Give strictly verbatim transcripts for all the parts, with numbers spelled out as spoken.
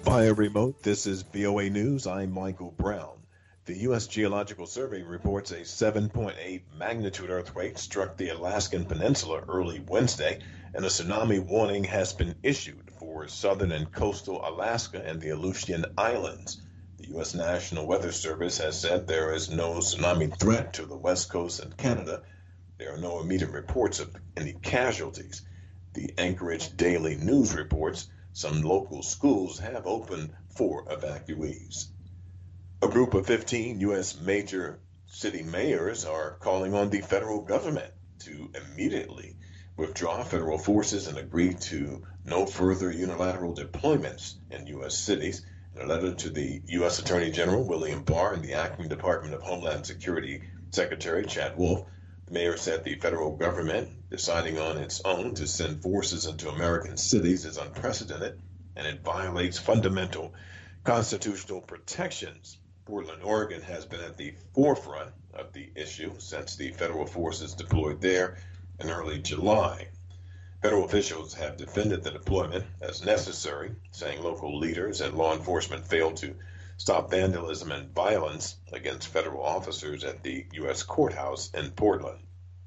Via remote, this is V O A News. I'm Michael Brown. The U S. Geological Survey reports a seven point eight magnitude earthquake struck the Alaskan Peninsula early Wednesday, and a tsunami warning has been issued for southern and coastal Alaska and the Aleutian Islands. The U S. National Weather Service has said there is no tsunami threat to the West Coast and Canada. There are no immediate reports of any casualties. The Anchorage Daily News reports some local schools have opened for evacuees. A group of fifteen U S major city mayors are calling on the federal government to immediately withdraw federal forces and agree to no further unilateral deployments in U S cities. In a letter to the U S. Attorney General William Barr and the acting Department of Homeland Security Secretary Chad Wolf, the mayor said the federal government deciding on its own to send forces into American cities is unprecedented, and it violates fundamental constitutional protections. Portland, Oregon has been at the forefront of the issue since the federal forces deployed there in early July. Federal officials have defended the deployment as necessary, saying local leaders and law enforcement failed to stop vandalism and violence against federal officers at the U S courthouse in Portland.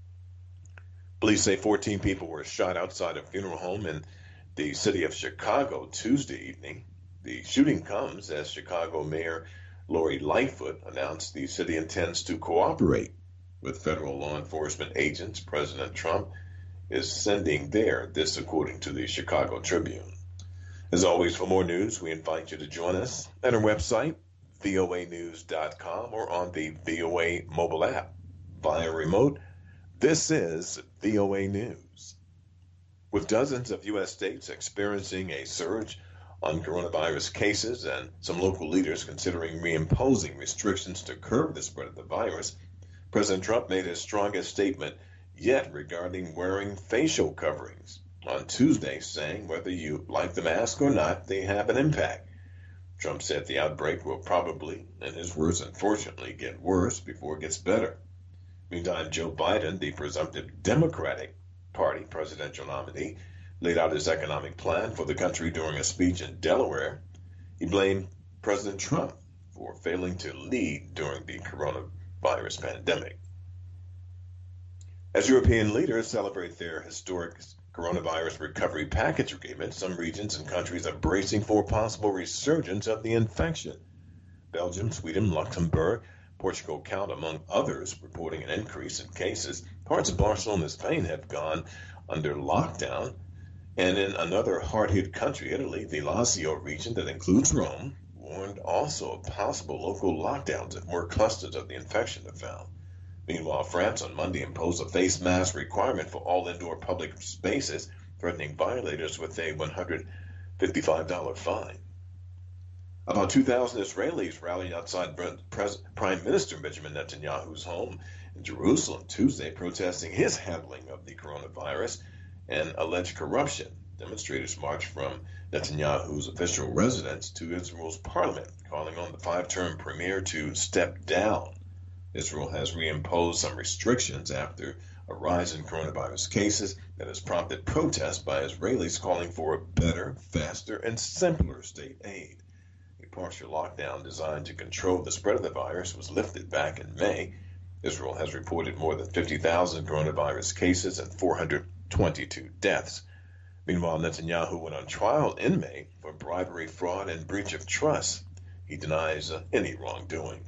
Police say fourteen people were shot outside a funeral home in the city of Chicago Tuesday evening. The shooting comes as Chicago Mayor Lori Lightfoot announced the city intends to cooperate with federal law enforcement agents President Trump is sending there, this according to the Chicago Tribune. As always, for more news, we invite you to join us at our website, V O A news dot com, or on the V O A mobile app. Via remote, this is V O A News. With dozens of U S states experiencing a surge on coronavirus cases and some local leaders considering reimposing restrictions to curb the spread of the virus, President Trump made his strongest statement yet regarding wearing facial coverings on Tuesday, saying whether you like the mask or not, they have an impact. Trump said the outbreak will probably, in his words, unfortunately, get worse before it gets better. Meantime, Joe Biden, the presumptive Democratic Party presidential nominee, laid out his economic plan for the country during a speech in Delaware. He blamed President Trump for failing to lead during the coronavirus pandemic. As European leaders celebrate their historic coronavirus recovery package agreement, some regions and countries are bracing for a possible resurgence of the infection. Belgium, Sweden, Luxembourg, Portugal count among others reporting an increase in cases. Parts of Barcelona, Spain have gone under lockdown. And in another hard-hit country, Italy, the Lazio region that includes Rome, warned also of possible local lockdowns if more clusters of the infection are found. Meanwhile, France on Monday imposed a face mask requirement for all indoor public spaces, threatening violators with a one hundred fifty-five dollars fine. About two thousand Israelis rallied outside Prime Minister Benjamin Netanyahu's home in Jerusalem Tuesday, protesting his handling of the coronavirus and alleged corruption. Demonstrators marched from Netanyahu's official residence to Israel's parliament, calling on the five-term premier to step down. Israel has reimposed some restrictions after a rise in coronavirus cases that has prompted protests by Israelis calling for a better, faster, and simpler state aid. A partial lockdown designed to control the spread of the virus was lifted back in May. Israel has reported more than fifty thousand coronavirus cases and four hundred twenty-two deaths. Meanwhile, Netanyahu went on trial in May for bribery, fraud, and breach of trust. He denies uh, any wrongdoing.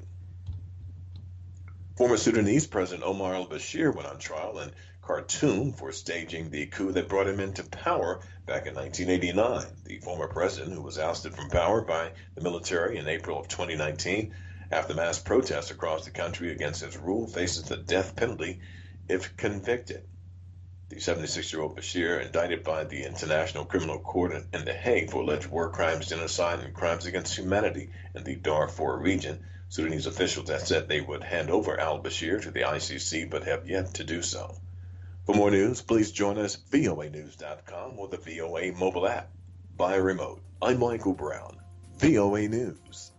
Former Sudanese President Omar al-Bashir went on trial in Khartoum for staging the coup that brought him into power back in nineteen eighty-nine. The former president, who was ousted from power by the military in April of twenty nineteen after mass protests across the country against his rule, faces the death penalty if convicted. The seventy-six-year-old Bashir, indicted by the International Criminal Court in The Hague for alleged war crimes, genocide, and crimes against humanity in the Darfur region. Sudanese officials have said they would hand over al-Bashir to the I C C, but have yet to do so. For more news, please join us at V O A news dot com or the V O A mobile app. Via remote, I'm Michael Brown, V O A News.